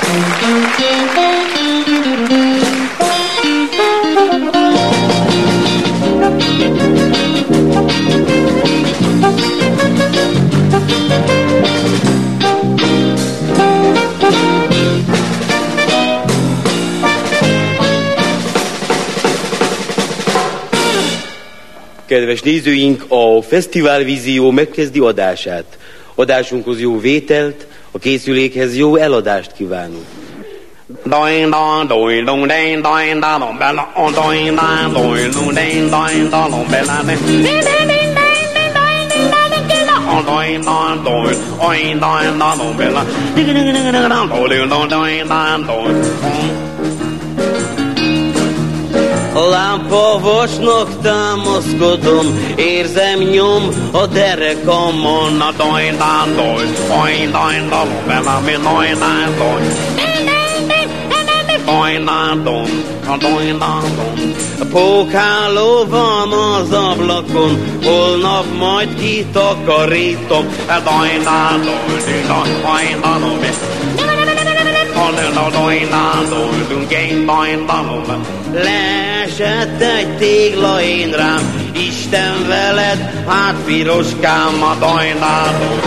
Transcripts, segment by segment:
Kedves nézőink, a Fesztiválvízió megkezdi adását. Adásunkhoz jó vételt, a készülékhez jó eladást kívánunk. Lámpavasnak támaszkodom, érzem nyom a derekamon. Pókáló van az ablakon, holnap majd kitakarítom. Leesett egy tégla én rám, Isten veled, hát piroskám a dajnáló.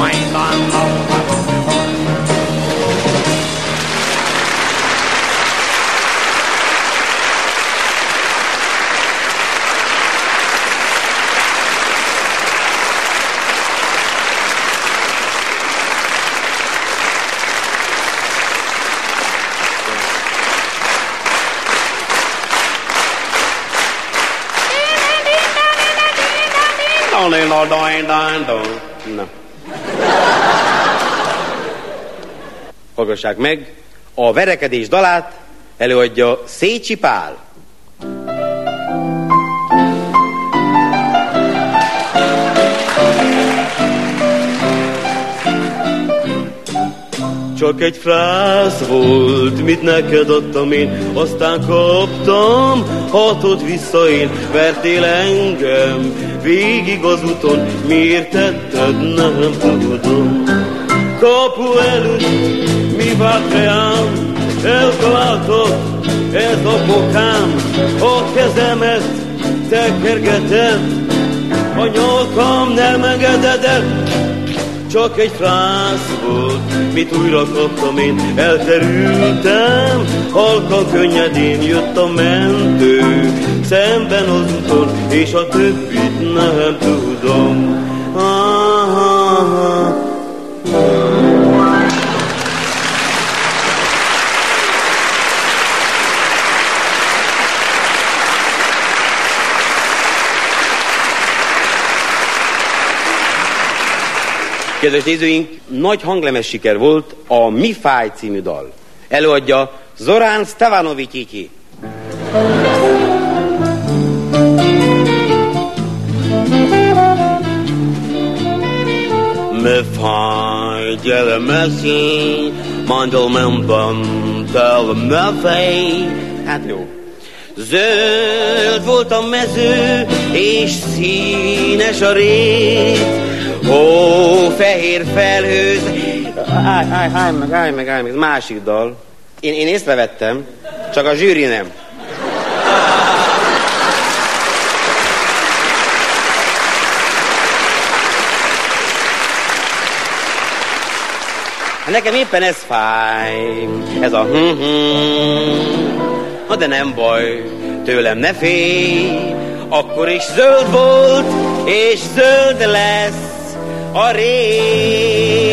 Na. Hallgassák meg, a verekedés dalát előadja Szécsi Pál. Csak egy frász volt, mit neked adtam én, aztán kaptam, hatot vissza én. Vertél engem végig az úton, miért tetted, nem tudom. Kapu előtt mi várt reám, eltaláltad, ez a bokám. A kezemet tekergeted, a nyakam nem engeded el. Csak egy frász volt, mit újra kaptam én, elterültem, halkan könnyedén jött a mentő, szemben az úton, és a többit nem tudom. Kedves nézőink, nagy hanglemes siker volt a Mi fáj című dal. Előadja Zorán Stevanovics. Mi fáj, gyere mesélj, mandolmemben tel mi fáj. Hát jó. Zöld volt a mező, és színes a rét. Ó, fehér felhőz. Állj meg, ez másik dal. Én észrevettem, csak a zsűri nem. Nekem éppen ez fáj, ez a Na de nem baj, tőlem ne félj, akkor is zöld volt, és zöld lesz a rég.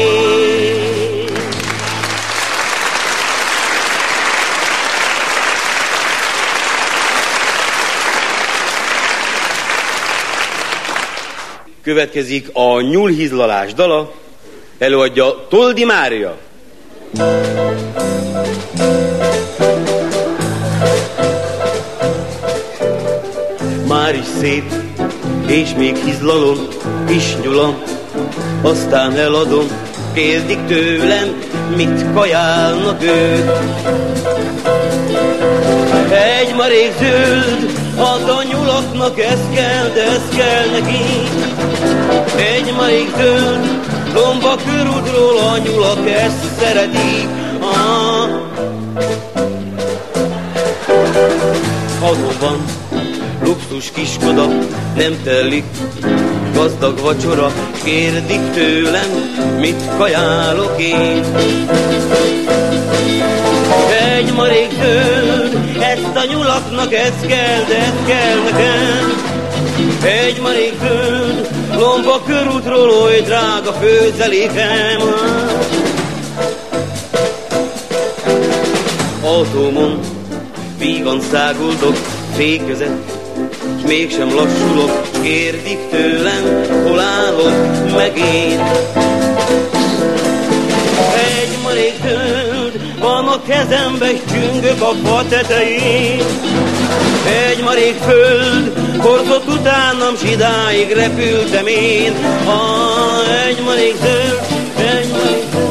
Következik a nyúlhizlalás dala, előadja Toldi Mária. Már is szép, és még hizlalom, is nyulam, aztán eladom, kérdik tőlem, mit kajálnak ők. Egy marék zöld, ad a nyulaknak, ez kell, de ez kell neki. Egy marék zöld, lomba körútról a nyulak ezt szeretik. Adóban luxus kiskoda, nem telik gazdag vacsora, kérdik tőlem, mit kajálok én. Egy marék zöld, ezt a nyulaknak ez kell, de ez kell nekem. Egy marék zöld, lomba körútról, oly drága főzelékem. Autómon vígan száguldok, fékezett, s mégsem lassulok, s kérdik tőlem, hol állok meg én. Egy marék zöld van a kezembe, s csüngök a fa tetején. Egy marék föld horzott utánam, s idáig repültem én. Egy marék zöld, egy marék zöld.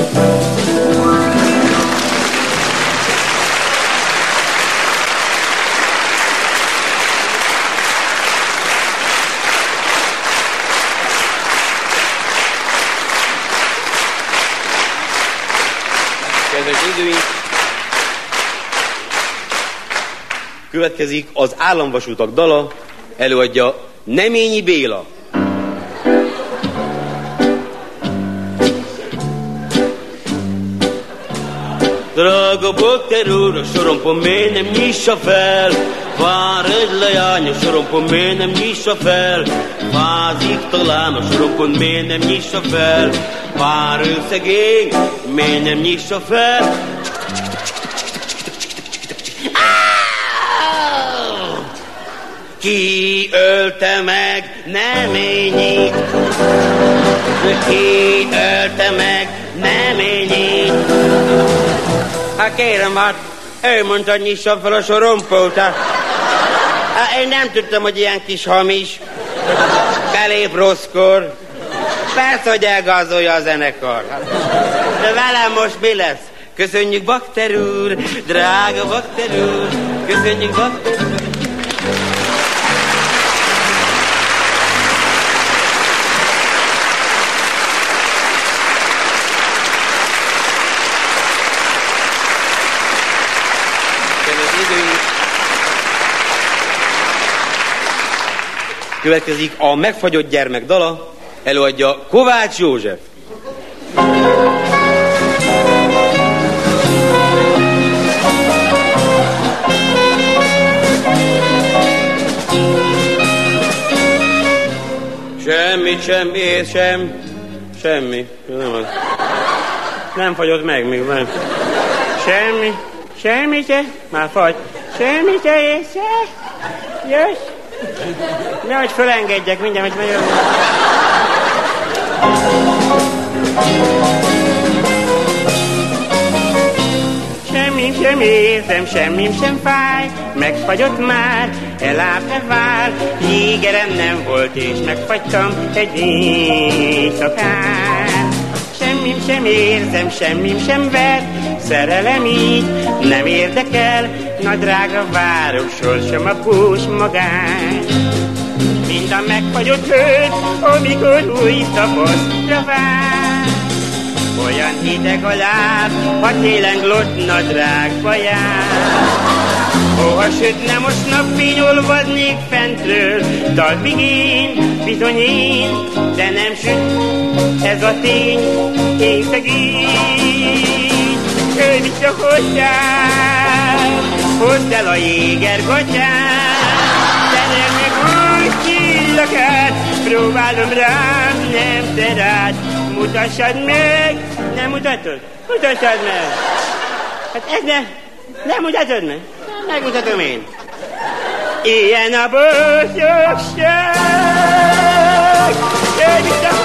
Következik az államvasutak dala, előadja Neményi Béla. Drága bakter úr, a sorompom miért nem nyissa fel? Vár egy leány, a sorompom miért nem nyissa fel? Fázik talán, a sorompom miért nem nyissa fel? Vár ő szegény, miért nem nyissa fel? Ki ölte meg Neményit? Ki ölte meg Neményit? Hát kérem, hát ő mondta, hogy nyissa fel a sorompót. Hát én nem tudtam, hogy ilyen kis hamis. Belép rosszkor. Persze, hogy elgázolja a zenekar. De velem most mi lesz? Köszönjük, bakter úr, drága bakter úr. Köszönjük, bakter úr. Következik a Megfagyott gyermek dala, előadja Kovács József. Semmi. Nem fagyott meg még, nem. Semmi se, már fagy. Semmi se észre. Jössz. Nehogy fölengedjek mindjárt, hogy megyek. Semmi érzem, semmim sem fáj, megfagyott már, elállt-e vár, jégerem nem volt, és megfagytam egy éjszakán. Semmim sem érzem, semmim sem ver, szerelem így nem érdekel, nagy drága várok, sorsom a bús magány. Mind a megfagyott hőt, amikor új tapasztra vár. Olyan hideg a láb, ha télen glott nadrágba jár. Ó, ha sütne most napfény, olvadnék fentről, talpig én, bizony én, de nem süt, ez a tény, én szegény. Jöjj vissza hozzám, hozd el a jégergatyát, szerelj meg új csillagát, próbálom rám, nem te rád. Mutassad meg! Nem mutatod? Mutassad meg! Hát ez nem mutatod meg? Megmutatom én. Ilyen a boldogság! Jöjj vissza